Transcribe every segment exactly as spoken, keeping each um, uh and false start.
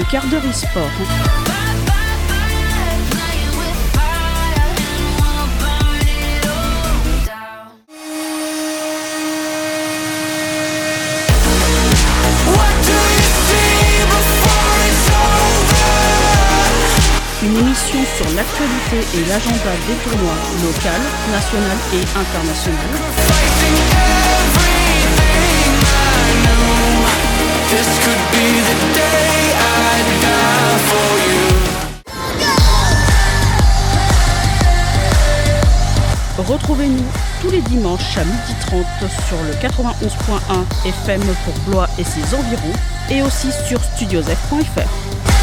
quart d'heure e-sport. Une émission sur l'actualité et l'agenda des tournois local, national et international. Retrouvez-nous tous les dimanches à midi trente sur le quatre-vingt-onze point un F M pour Blois et ses environs et aussi sur studiosf point f r.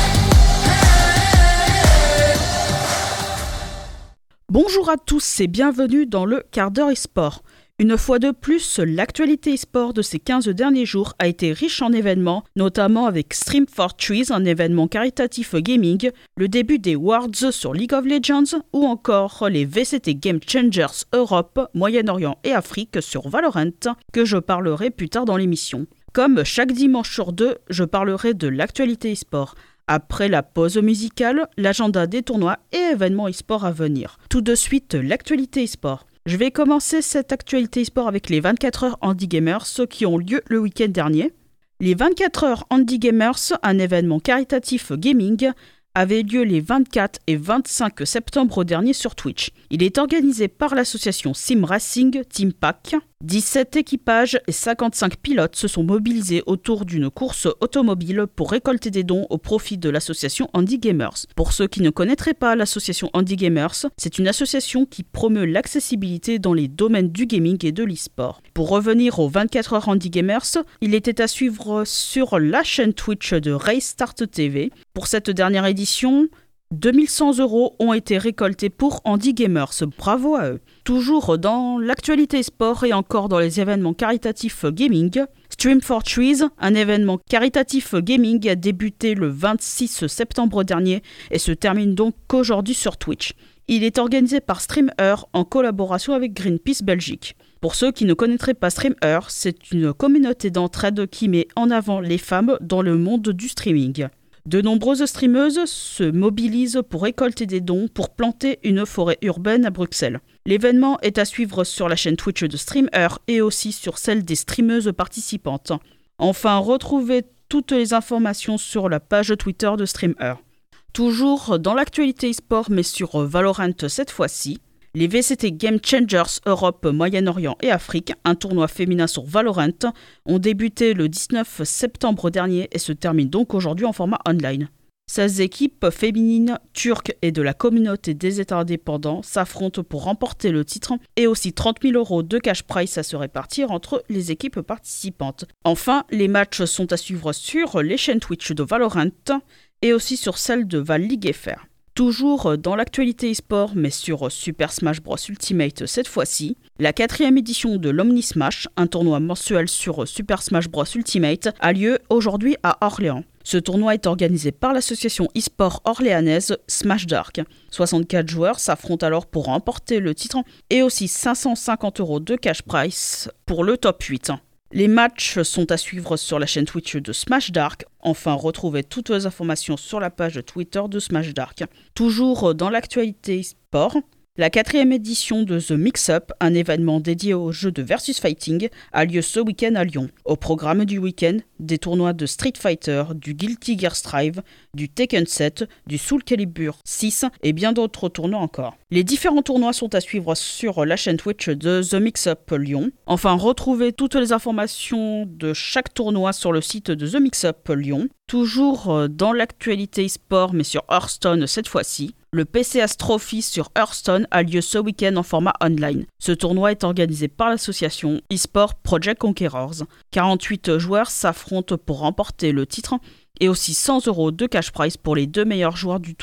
Bonjour à tous et bienvenue dans le quart d'heure e-sport. Une fois de plus, l'actualité e-sport de ces quinze derniers jours a été riche en événements, notamment avec Stream for Trees, un événement caritatif gaming, le début des Worlds sur League of Legends ou encore les V C T Game Changers Europe, Moyen-Orient et Afrique sur Valorant, que je parlerai plus tard dans l'émission. Comme chaque dimanche sur deux, je parlerai de l'actualité e-sport. Après la pause musicale, l'agenda des tournois et événements e-sport à venir. Tout de suite, l'actualité e-sport. Je vais commencer cette actualité e-sport avec les vingt-quatre heures Handy Gamers qui ont lieu le week-end dernier. Les vingt-quatre heures Handy Gamers, un événement caritatif gaming, avait lieu les vingt-quatre et vingt-cinq septembre dernier sur Twitch. Il est organisé par l'association Sim Racing Team Pack. dix-sept équipages et cinquante-cinq pilotes se sont mobilisés autour d'une course automobile pour récolter des dons au profit de l'association Handy Gamers. Pour ceux qui ne connaîtraient pas l'association Handy Gamers, c'est une association qui promeut l'accessibilité dans les domaines du gaming et de l'e-sport. Pour revenir aux vingt-quatre heures Handy Gamers, il était à suivre sur la chaîne Twitch de Restart T V. Pour cette dernière édition, deux mille cent euros ont été récoltés pour Handy Gamers. Bravo à eux. Toujours dans l'actualité sport et encore dans les événements caritatifs gaming, Stream for Trees, un événement caritatif gaming, a débuté le vingt-six septembre dernier et se termine donc aujourd'hui sur Twitch. Il est organisé par StreamEar en collaboration avec Greenpeace Belgique. Pour ceux qui ne connaîtraient pas StreamEar, c'est une communauté d'entraide qui met en avant les femmes dans le monde du streaming. De nombreuses streameuses se mobilisent pour récolter des dons pour planter une forêt urbaine à Bruxelles. L'événement est à suivre sur la chaîne Twitch de StreamEar et aussi sur celle des streameuses participantes. Enfin, retrouvez toutes les informations sur la page Twitter de StreamEar. Toujours dans l'actualité e-sport mais sur Valorant cette fois-ci, les V C T Game Changers Europe, Moyen-Orient et Afrique, un tournoi féminin sur Valorant, ont débuté le dix-neuf septembre dernier et se terminent donc aujourd'hui en format online. seize équipes féminines turques et de la communauté des États indépendants s'affrontent pour remporter le titre et aussi trente mille euros de cash prize à se répartir entre les équipes participantes. Enfin, les matchs sont à suivre sur les chaînes Twitch de Valorant et aussi sur celle de Val League F R. Toujours dans l'actualité e-sport, mais sur Super Smash Bros Ultimate cette fois-ci, la quatrième édition de l'Omnismash, un tournoi mensuel sur Super Smash Bros Ultimate, a lieu aujourd'hui à Orléans. Ce tournoi est organisé par l'association e-sport orléanaise Smash Dark. soixante-quatre joueurs s'affrontent alors pour remporter le titre et aussi cinq cent cinquante euros de cash prize pour le top huit. Les matchs sont à suivre sur la chaîne Twitch de Smash Dark. Enfin, retrouvez toutes les informations sur la page Twitter de Smash Dark. Toujours dans l'actualité sport, la quatrième édition de The Mix-Up, un événement dédié au jeu de versus fighting, a lieu ce week-end à Lyon. Au programme du week-end, des tournois de Street Fighter, du Guilty Gear Strive, du Tekken sept, du Soul Calibur six et bien d'autres tournois encore. Les différents tournois sont à suivre sur la chaîne Twitch de The Mix-Up Lyon. Enfin, retrouvez toutes les informations de chaque tournoi sur le site de The Mix-Up Lyon. Toujours dans l'actualité e-sport, mais sur Hearthstone cette fois-ci. Le P C S Trophy sur Hearthstone a lieu ce week-end en format online. Ce tournoi est organisé par l'association eSport Project Conquerors. quarante-huit joueurs s'affrontent pour remporter le titre et aussi cent euros de cash prize pour les deux meilleurs joueurs du tournoi.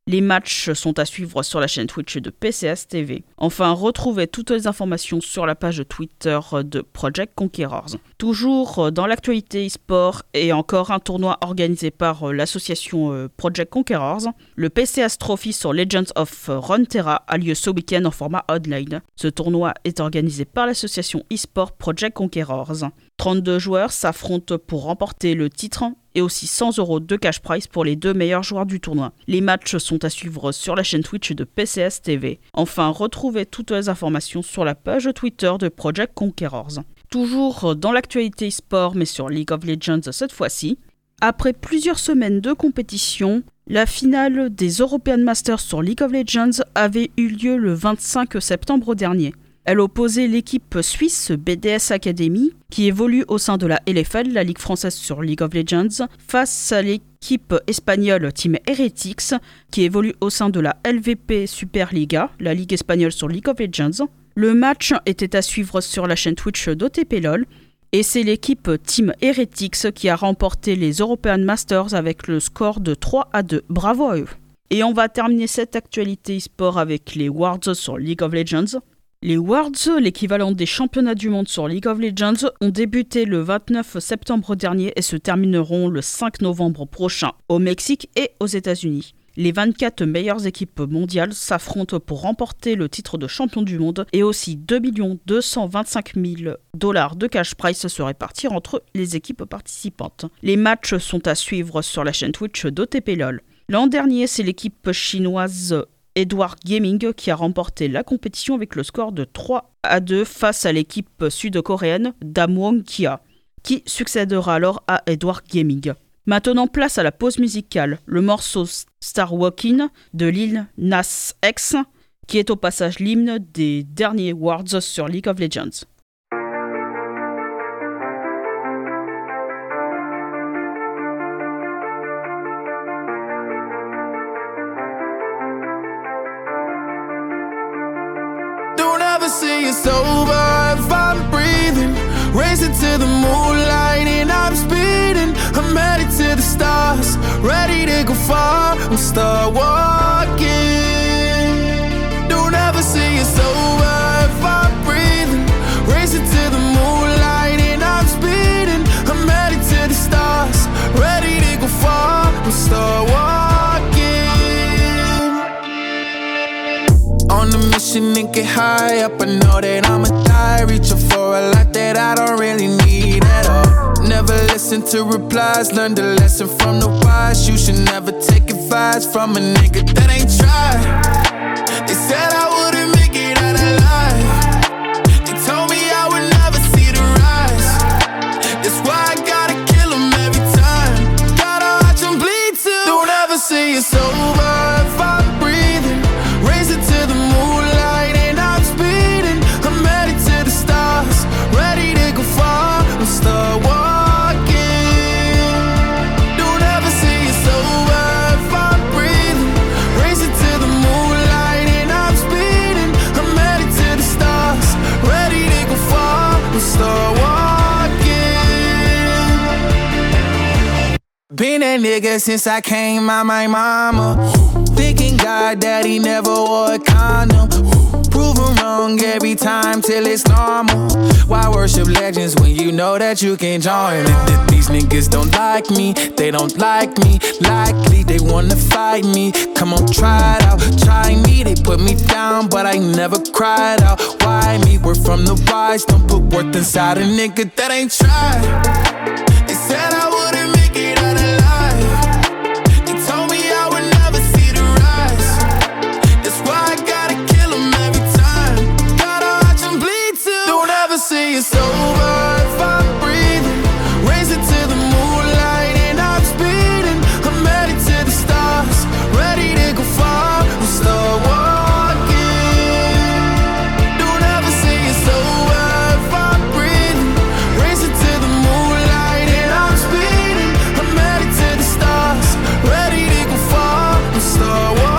Les matchs sont à suivre sur la chaîne Twitch de P C S T V. Enfin, retrouvez toutes les informations sur la page Twitter de Project Conquerors. Toujours dans l'actualité e-sport et encore un tournoi organisé par l'association Project Conquerors, le P C S Trophy sur Legends of Runeterra a lieu ce week-end en format online. Ce tournoi est organisé par l'association e-sport Project Conquerors. trente-deux joueurs s'affrontent pour remporter le titre et aussi cent euros de cash prize pour les deux meilleurs joueurs du tournoi. Les matchs sont à suivre sur la chaîne Twitch de P C S T V. Enfin, retrouvez toutes les informations sur la page Twitter de Project Conquerors. Toujours dans l'actualité e-sport, mais sur League of Legends cette fois-ci. Après plusieurs semaines de compétition, la finale des European Masters sur League of Legends avait eu lieu le vingt-cinq septembre dernier. Elle opposait l'équipe suisse B D S Academy, qui évolue au sein de la L F L, la Ligue française sur League of Legends, face à l'équipe espagnole Team Heretics, qui évolue au sein de la L V P Superliga, la Ligue espagnole sur League of Legends. Le match était à suivre sur la chaîne Twitch d'O T P LoL, et c'est l'équipe Team Heretics qui a remporté les European Masters avec le score de trois à deux. Bravo à eux. Et on va terminer cette actualité e-sport avec les Worlds sur League of Legends. Les Worlds, l'équivalent des championnats du monde sur League of Legends, ont débuté le vingt-neuf septembre dernier et se termineront le cinq novembre prochain au Mexique et aux États-Unis. Les vingt-quatre meilleures équipes mondiales s'affrontent pour remporter le titre de champion du monde et aussi deux millions deux cent vingt-cinq mille dollars de cash prize se répartir entre les équipes participantes. Les matchs sont à suivre sur la chaîne Twitch d'O T P LoL. L'an dernier, c'est l'équipe chinoise Edward Gaming qui a remporté la compétition avec le score de trois à deux face à l'équipe sud-coréenne Damwon Kia, qui succédera alors à Edward Gaming. Maintenant, place à la pause musicale, le morceau Star Walking de Lil Nas X, qui est au passage l'hymne des derniers Worlds sur League of Legends. See it's over if I'm breathing, racing to the moonlight and I'm speeding. I'm headed to the stars, ready to go far. I'm start walking. Don't ever see it's over if I'm breathing, racing to the moonlight and I'm speeding. I'm headed to the stars, ready to go far. I'm start walking. On a mission and get high up, I know that I'ma die. Reaching for a lot that I don't really need at all. Never listen to replies, learn the lesson from the wise. You should never take advice from a nigga that ain't tried. They said I wouldn't make it out alive. They told me I would never see the rise. That's why I gotta kill them every time. Gotta watch them bleed too. Don't ever say it's over if I'm breathing, racing to the moonlight and I'm speeding. I'm headed to the stars, ready to go far. I'm start walking. Don't ever say it's over if I'm breathing, racing to the moonlight and I'm speeding. I'm headed to the stars, ready to go far. I'm start walking. Been that nigga since I came out my mama. Thinking God that he never wore a condom. Proven wrong every time till it's normal. Why worship legends when you know that you can join it? These niggas don't like me, they don't like me. Likely they wanna fight me. Come on, try it out, try me. They put me down, but I never cried out. Why me? We're from the wise. Don't put worth inside a nigga that ain't tried. They said I wouldn't make it out alive. They told me I would never see the rise. That's why I gotta kill them every time. Gotta watch them bleed too. Don't ever say it's over if I'm breathing, racing to the moonlight and I'm speeding. I'm headed to the stars, ready to go far. I'm start walking. Don't ever say it's over if I'm breathing, racing to the moonlight and I'm speeding. I'm headed to the stars, ready to go far. I'm start walking.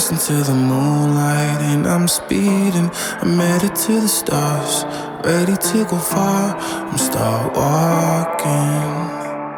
racing to the moonlight and I'm speeding. I'm headed to the stars, ready to go far. I'm start walking.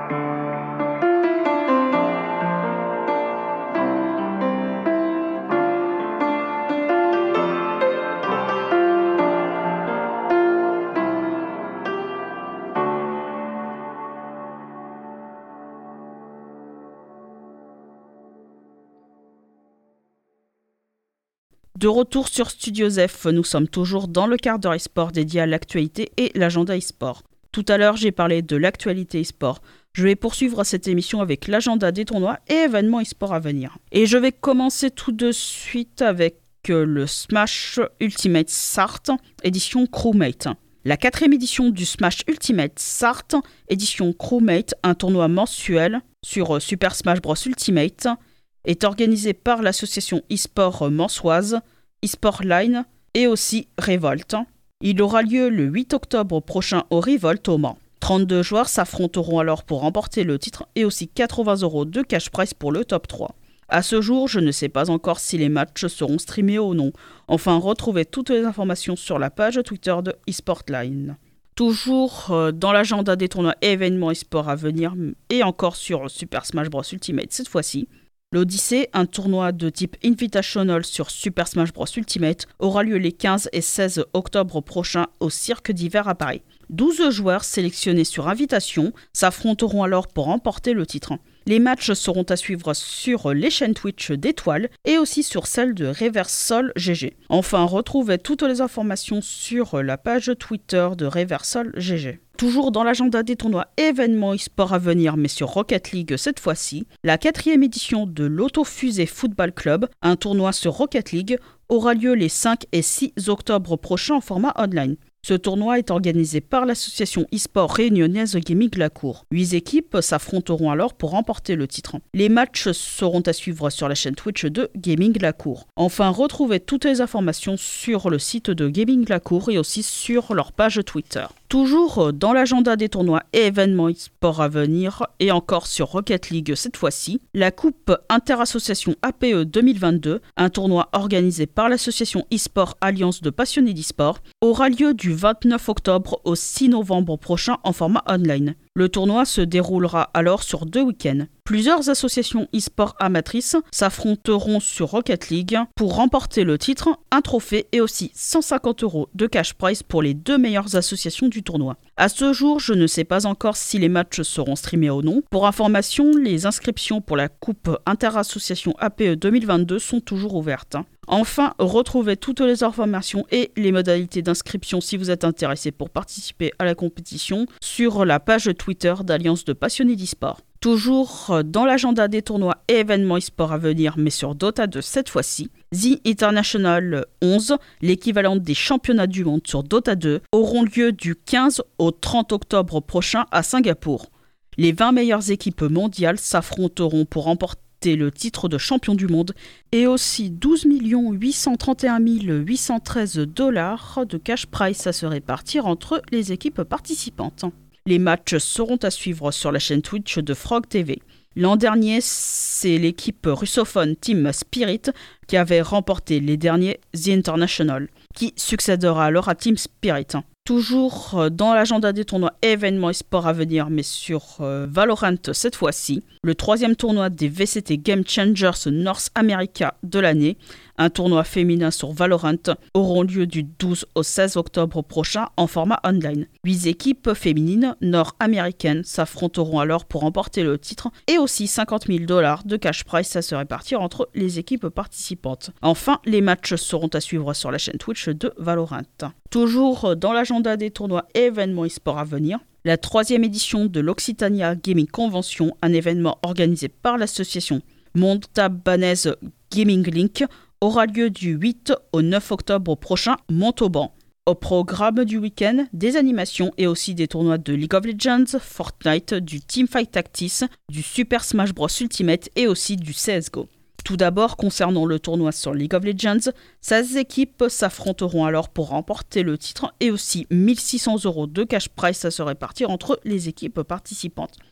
De retour sur Studio Zef, nous sommes toujours dans le quart d'heure e-sport dédié à l'actualité et l'agenda e-sport. Tout à l'heure, j'ai parlé de l'actualité e-sport. Je vais poursuivre cette émission avec l'agenda des tournois et événements e-sport à venir. Et je vais commencer tout de suite avec le Smash Ultimate Sart édition Crewmate. La quatrième édition du Smash Ultimate Sart édition Crewmate, un tournoi mensuel sur Super Smash Bros Ultimate, est organisé par l'association e-sport mansoise, eSport Line et aussi Revolt. Il aura lieu le huit octobre prochain au Revolt au Mans. trente-deux joueurs s'affronteront alors pour remporter le titre et aussi quatre-vingts euros de cash prize pour le top trois. À ce jour, je ne sais pas encore si les matchs seront streamés ou non. Enfin, retrouvez toutes les informations sur la page Twitter de eSport Line. Toujours dans l'agenda des tournois et événements e-sport à venir et encore sur Super Smash Bros Ultimate cette fois-ci, l'Odyssée, un tournoi de type Invitational sur Super Smash Bros Ultimate, aura lieu les quinze et seize octobre prochains au Cirque d'hiver à Paris. douze joueurs sélectionnés sur invitation s'affronteront alors pour remporter le titre. Les matchs seront à suivre sur les chaînes Twitch d'Étoile et aussi sur celle de Reversal G G. Enfin, retrouvez toutes les informations sur la page Twitter de Reversal G G. Toujours dans l'agenda des tournois événements e-sport à venir, mais sur Rocket League cette fois-ci, la quatrième édition de l'Autofusée Football Club, un tournoi sur Rocket League, aura lieu les cinq et six octobre prochains en format online. Ce tournoi est organisé par l'association e-sport réunionnaise Gaming La Cour. Huit équipes s'affronteront alors pour remporter le titre. Les matchs seront à suivre sur la chaîne Twitch de Gaming La Cour. Enfin, retrouvez toutes les informations sur le site de Gaming La Cour et aussi sur leur page Twitter. Toujours dans l'agenda des tournois et événements e-sport à venir, et encore sur Rocket League cette fois-ci, la Coupe Interassociation A P E deux mille vingt-deux, un tournoi organisé par l'association e-sport Alliance de passionnés d'e-sport, aura lieu du vingt-neuf octobre au six novembre prochain en format online. Le tournoi se déroulera alors sur deux week-ends. Plusieurs associations e-sport amatrices s'affronteront sur Rocket League pour remporter le titre, un trophée et aussi cent cinquante euros de cash prize pour les deux meilleures associations du tournoi. À ce jour, je ne sais pas encore si les matchs seront streamés ou non. Pour information, les inscriptions pour la Coupe Interassociation A P E deux mille vingt-deux sont toujours ouvertes. Enfin, retrouvez toutes les informations et les modalités d'inscription si vous êtes intéressé pour participer à la compétition sur la page Twitter d'Alliance de passionnés d'e-sport. Toujours dans l'agenda des tournois et événements e-sport à venir, mais sur Dota deux cette fois-ci, The International onze, l'équivalent des championnats du monde sur Dota deux, auront lieu du quinze au trente octobre prochain à Singapour. Les vingt meilleures équipes mondiales s'affronteront pour remporter le titre de champion du monde et aussi douze millions huit cent trente et un mille huit cent treize dollars de cash prize à se répartir entre les équipes participantes. Les matchs seront à suivre sur la chaîne Twitch de Frog T V. L'an dernier, c'est l'équipe russophone Team Spirit qui avait remporté les derniers The International, qui succédera alors à Team Spirit. Toujours dans l'agenda des tournois événements et sports à venir, mais sur euh, Valorant cette fois-ci, le troisième tournoi des V C T Game Changers North America de l'année, un tournoi féminin sur Valorant, auront lieu du douze au seize octobre prochain en format online. Huit équipes féminines nord-américaines s'affronteront alors pour remporter le titre et aussi cinquante mille dollars de cash prize à se répartir entre les équipes participantes. Enfin, les matchs seront à suivre sur la chaîne Twitch de Valorant. Toujours dans l'agenda des tournois et événements e-sport à venir, la troisième édition de l'Occitania Gaming Convention, un événement organisé par l'association montabanaise Gaming Link, aura lieu du huit au neuf octobre prochain Montauban. Au programme du week-end, des animations et aussi des tournois de League of Legends, Fortnite, du Teamfight Tactics, du Super Smash Bros Ultimate et aussi du C S G O. Tout d'abord, concernant le tournoi sur League of Legends, seize équipes s'affronteront alors pour remporter le titre et aussi mille six cents euros de cash prize à se répartir entre les équipes participantes.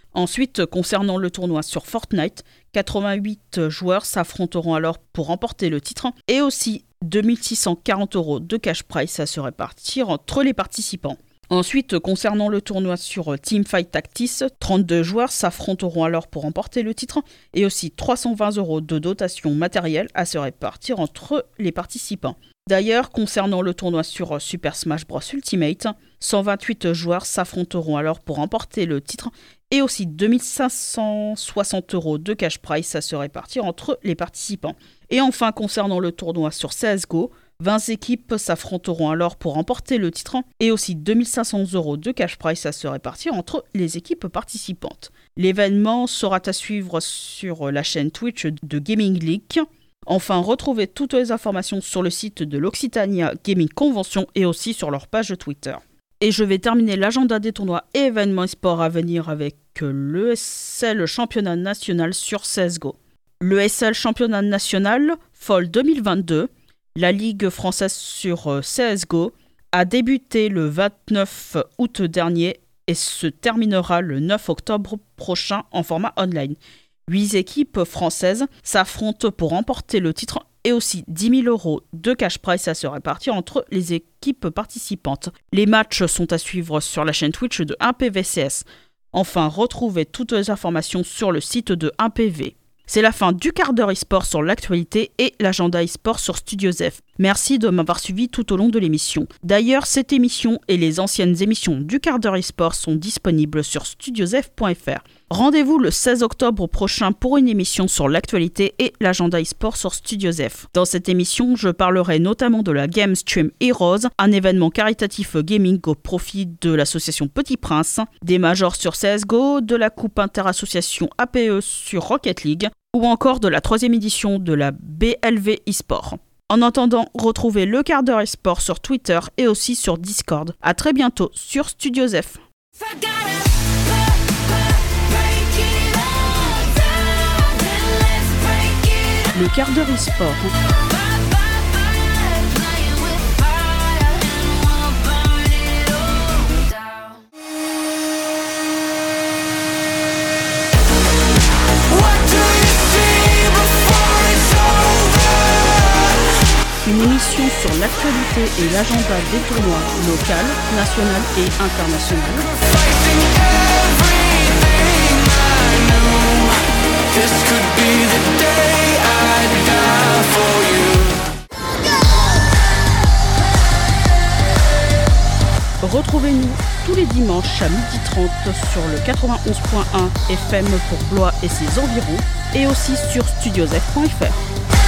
Ensuite, concernant le tournoi sur Fortnite, quatre-vingt-huit joueurs s'affronteront alors pour remporter le titre et aussi deux mille six cent quarante euros de cash prize à se répartir entre les participants. Ensuite, concernant le tournoi sur Teamfight Tactics, trente-deux joueurs s'affronteront alors pour remporter le titre et aussi trois cent vingt euros de dotation matérielle à se répartir entre les participants. D'ailleurs, concernant le tournoi sur Super Smash Bros Ultimate, cent vingt-huit joueurs s'affronteront alors pour remporter le titre et aussi deux mille cinq cent soixante euros de cash prize à se répartir entre les participants. Et enfin, concernant le tournoi sur C S G O, vingt équipes s'affronteront alors pour remporter le titre et aussi deux mille cinq cents euros de cash prize à se répartir entre les équipes participantes. L'événement sera à suivre sur la chaîne Twitch de Gaming League. Enfin, retrouvez toutes les informations sur le site de l'Occitania Gaming Convention et aussi sur leur page Twitter. Et je vais terminer l'agenda des tournois et événements e-sport à venir avec l'E S L Championnat National sur C S G O. L'E S L Championnat National Fall deux mille vingt-deux, la Ligue française sur C S G O, a débuté le vingt-neuf août dernier et se terminera le neuf octobre prochain en format online. Huit équipes françaises s'affrontent pour remporter le titre et aussi dix mille euros de cash prize à se répartir entre les équipes participantes. Les matchs sont à suivre sur la chaîne Twitch de un P V C S. Enfin, retrouvez toutes les informations sur le site de un P V. C'est la fin du quart d'heure e-sport sur l'actualité et l'agenda e-sport sur Studio Zef. Merci de m'avoir suivi tout au long de l'émission. D'ailleurs, cette émission et les anciennes émissions du quart d'heure e-sport sont disponibles sur studiozef point f r. Rendez-vous le seize octobre prochain pour une émission sur l'actualité et l'agenda e-sport sur Studio Zef. Dans cette émission, je parlerai notamment de la Game Stream Heroes, un événement caritatif gaming au profit de l'association Petit Prince, des majors sur C S G O, de la Coupe Interassociation A P E sur Rocket League, ou encore de la troisième édition de la B L V eSport. En attendant, retrouvez le quart d'heure e-sport sur Twitter et aussi sur Discord. À très bientôt sur Studio Zef. Le quart d'heure e-sport. Une émission sur l'actualité et l'agenda des tournois local, national et international. Retrouvez-nous tous les dimanches à midi trente sur le quatre-vingt-onze point un F M pour Blois et ses environs et aussi sur studiozef point f r.